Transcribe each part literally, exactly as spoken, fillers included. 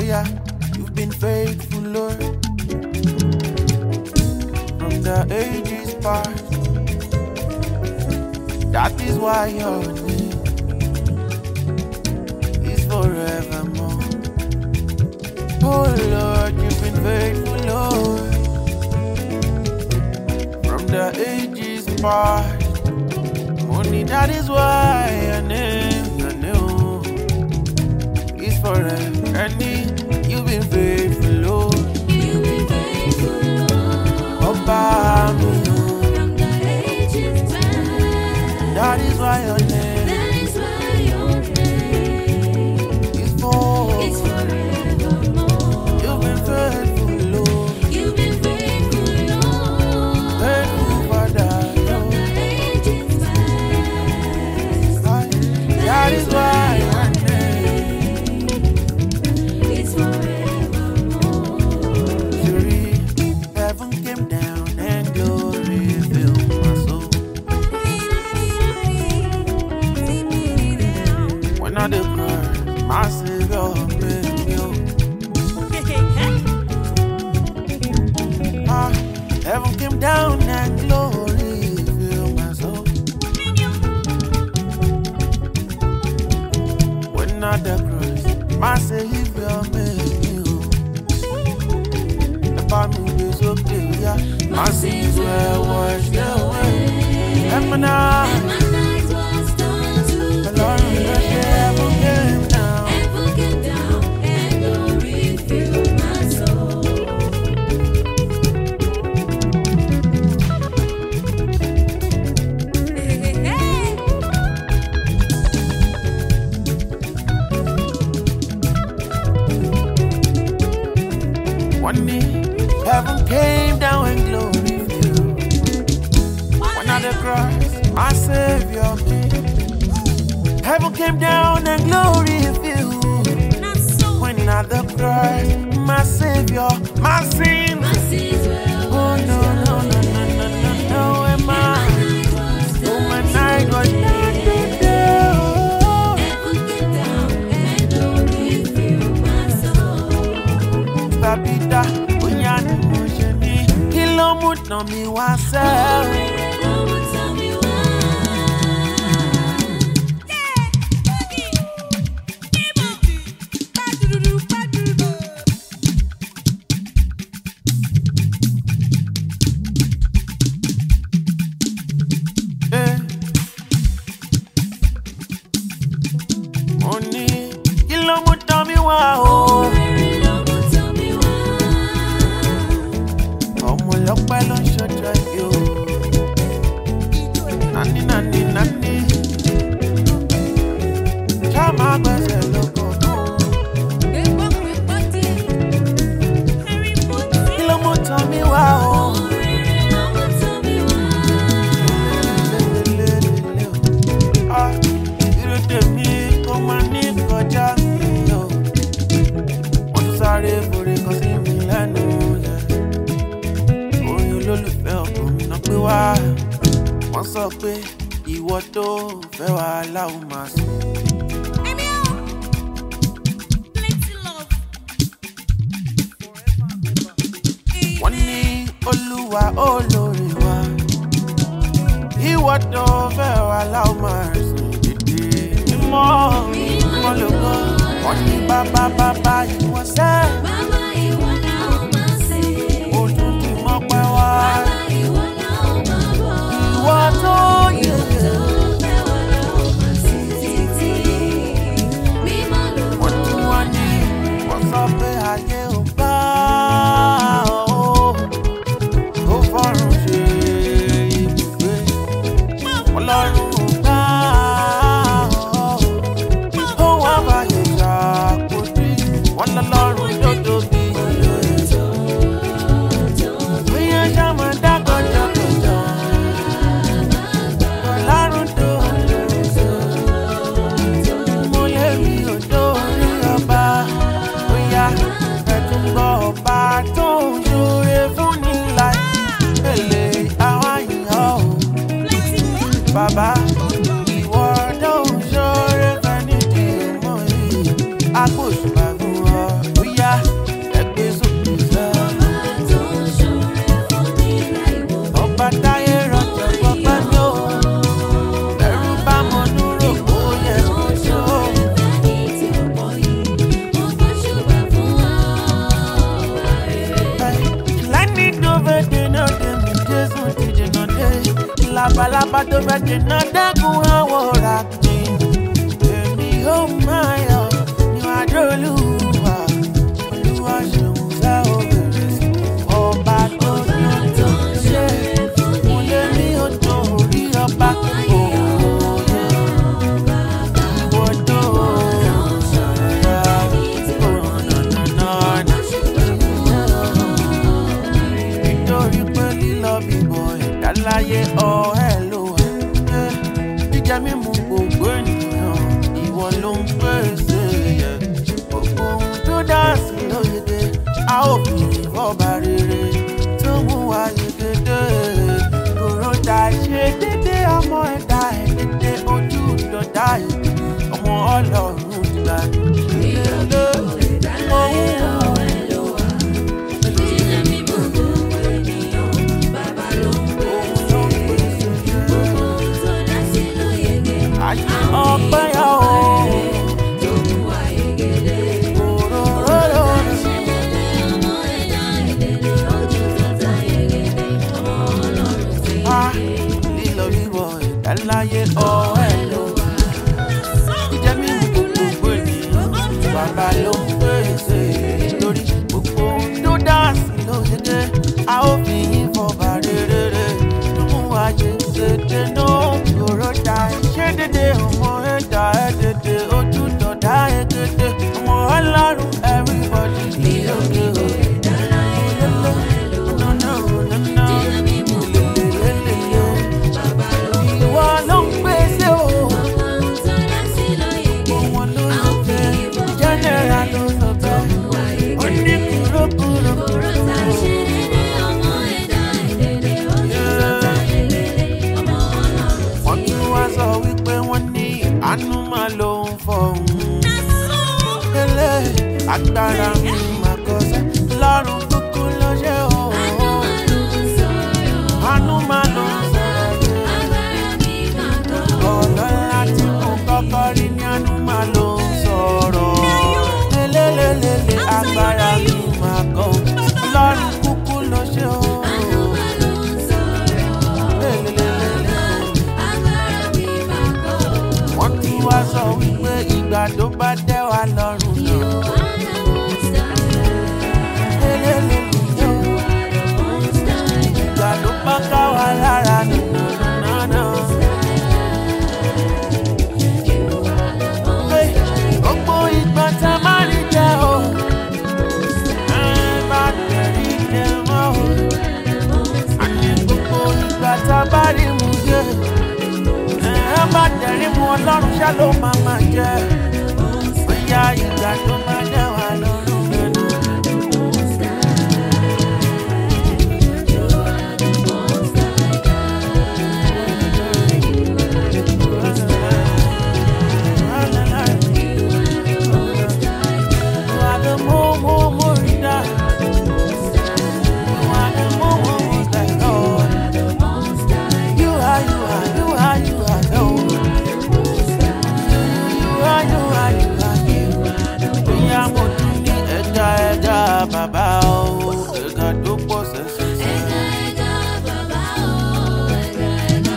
yeah, you've been faithful, Lord, from the ages past. That is why your name is forevermore. Oh Lord, you've been faithful, Lord, from the ages past. Only that is why your name, your name is forever. And you've been faithful, Lord. You've been faithful, Lord. Oba mi, From the ages past. that is why your name That is why your name is for. is forevermore. You've been faithful, Lord. You've been faithful, Lord. Faithful Father, From the ages past. that is why your name It's forevermore. Surely heaven came down and glory filled my soul. When I did cry, my Savior made me whole. Ah, heaven came down and glory filled my soul. When I did cry, my Savior made me whole. The family is okay, yeah. My sins were washed away. And my night, My night was done to the Lord of the heaven came down. Heaven came down and glory filled my soul. One day, heaven came down and glory filled. When I the cross, my Savior came. Heaven came down and glory filled. When I the cross, my Savior, my sin. My sins were Oh no, no, no, no, no, no, no, am I? Oh, my night was dead. Heaven came down and glory filled my soul. Babida, oya ni mo ṣe ní. Kí ló mú tàn mí wá sẹ́ẹ̀? No one tell me why. Eh. Mo ní kí ló mú tàn mí wá o? No one tell me why. Ọmọ ọlọ́pẹ́ ló ń ṣọjọ́ ìbí o. Nání nání nání. Ṣá máa gbẹ́sẹ̀ lọ́kọ̀ náà. Kí ló mú tàn mí wá o? No one tell me why. Lélelélele o. Ah, irú tèmi kò máa ní kọjá mi o. Wọ́n tún sáré forí kan sí mi lẹ́nu yẹn. Orin olólùfẹ́ ọkàn mi náà pé wá. Wọ́n sọ pé ìwọ tó fẹ́ wá láwọn máa sùn. Wọ́n ní Olúwa olórí wa. Ìwọ tó fẹ́ wá láwọn máa sùn dídí. Mímọ́ mímọ́ ló gbọ́. Wọ́n ní bàbá bàbá ìwọ sẹ́. Baba, ìwọ náà máa sìn. Ojú ti mọ́ pẹ́ wá. Baba, ìwọ náà máa bọ̀. Ìwọ tó yẹ. Tó fẹ́ wá lọ́wọ́ máa sìn títí. Mímọ́ ló Wọ́n ní wọ́n ní wọ́n sọ pé ayé ò bá o. Ó fọ́run ṣe ibùgbé. Ọlọ́run ò bá o. Ó wá bàyè ṣàkóso. Wọ́n lọ́lọ́run tó tóbi. labalábá tó fẹ́ dènà dẹ́kun àwọn ràkì. Èmi ó máa yọ̀ níwájú Olúwa. Olúwa ṣeun sẹ́ ò bẹ̀rẹ̀ sí. Ọba tó tó ṣe mo lé ní odò orí ọba. Láyé ọ̀hẹ́ ló wà. Jíjẹ mímu gbogbo ènìyàn, ìwọ ló ń pèsè yẹ. Gbogbo ohun tó dá sí ló yege, a ó fi ìfọ̀bà rere tó mú wa yegede. Kòró ta ṣe dédé ọmọ ẹ̀dá ẹ̀ dédé ojú dọ̀dá èdè. Ọmọ Ọlọ́run gbà nílé ohun. Ọpẹ́ yà ó. Lílọ bíbọ̀ ẹ̀dá láyé ọ̀hẹ́ ló wà. Jíjẹ mímu gbogbo ènìyàn, bàbá ló ń pèsè. Lórí gbogbo tó dá sí ló yege, a ó fi yín fọba rere. Ló mú ayé dédé náà kúrò dá ṣé dédé ọmọ ẹ̀dá ẹ̀ dédé ojú dọ̀dá ẹ̀ dédé ọmọ Ọlọ́run everybody ní òkè o. Ìwọ ló ń pèsè o. Òun ló ń fẹ́ jẹ́nẹ́ra ló sọ bẹ́ẹ̀. Ó ní kúrò kúrò kúrò. Wọ́n tún wá sọ wípé wọ́n ní àánú máa ló ń fọ̀hún. Ele agbára mi máa kọsẹ̀ lọ́rùn kúkú ló ṣe o. Àánú máa ló ń sọ̀rọ̀. Ọlọ́lá tí mo kọ́kọ́ rí ní àánú máa ló ń sọ̀rọ̀. Elélelele agbára mi máa kọ́ lọ́rùn kúkú ló ṣe o. Wọ́n tún wá sọ wípé ìgbà tó bá tẹ́ wa lọ́rùn náà. Ìgbà tó bá ká wa lára nínú náà. Gbogbo ìgbà tá a máa rí jẹ́ o. Ẹ bá tẹ̀rí jẹ mọ́ o. Àní gbogbo ìgbà tá a bá rí mu jẹ́. Ẹ bá tẹ̀rí mu Ọlọ́run ṣá ló máa máa jẹ́. Bóyá ìgbà tó máa dẹ́ wa lọ́rùn nínú. Bàbá o, ẹ̀ka tó pọ̀ sẹ́sẹ́. Ẹ̀ka ẹ̀ka bàbá o, ẹ̀ka ẹ̀ka.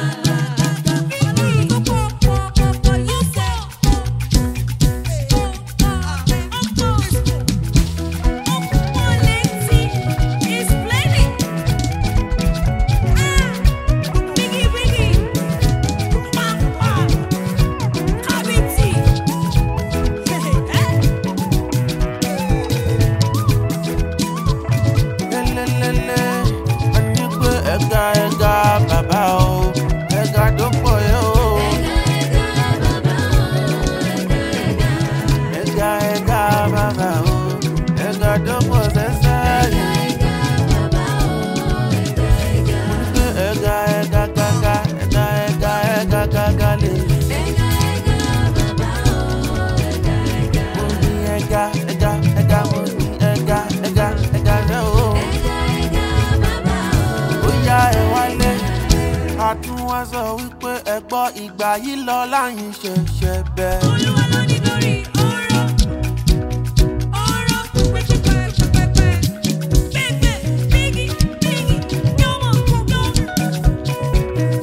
Lelelele, ẹni pé ẹ̀ka ẹ̀ka bàbá o, ẹ̀ka tó pọ̀ yẹ o. Ẹ̀ka ẹ̀ka bàbá o, ẹ̀ka tó pọ̀ sẹ́sẹ́. Ẹ̀ka ẹ̀ka kàkà, ẹ̀ka ẹ̀ka ẹ̀ka kàkà lè. Mo ní ẹ̀ka ẹ̀ka ẹ̀ka mo ní ẹ̀ka ẹ̀ka ẹ̀ka rẹ̀ o. Bóyá ẹ wálé, a tún wá sọ wípé ẹ gbọ́ ìgbà yìí lọ láyìn ṣẹ̀ṣẹ̀ bẹ́ẹ̀. Olúwa ló ní lórí ọ̀rọ̀ ọ̀rọ̀ pẹ́pẹ́pẹ́pẹ́pẹ́. Bẹ́ẹ̀ bígí bígí yọ̀wọ̀ gbọ́dọ̀.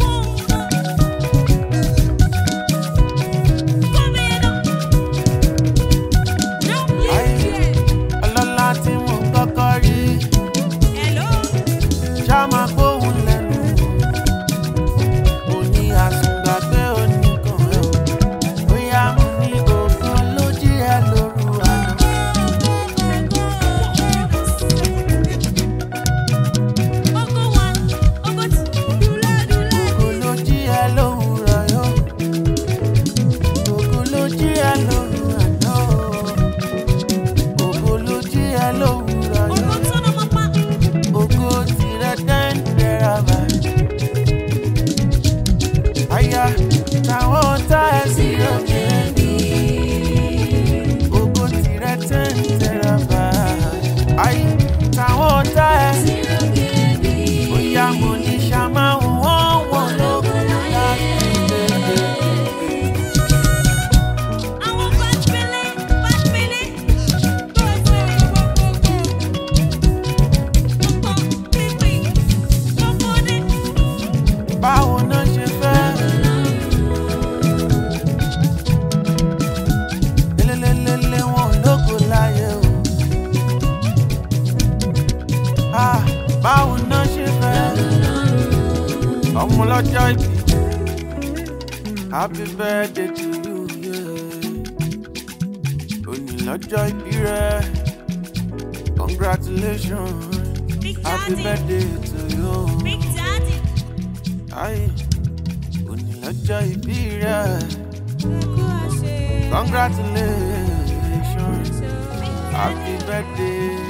ọmọ lọ́jọ́ ìbí. Happy birthday to you, yeah. Òní lọ́jọ́ ìbí rẹ. Congratulations. Big Happy Daddy. birthday to you. Big Daddy. Aye. Òní lọ́jọ́ ìbí rẹ. Kú àṣẹ. Congratulations. Happy birthday.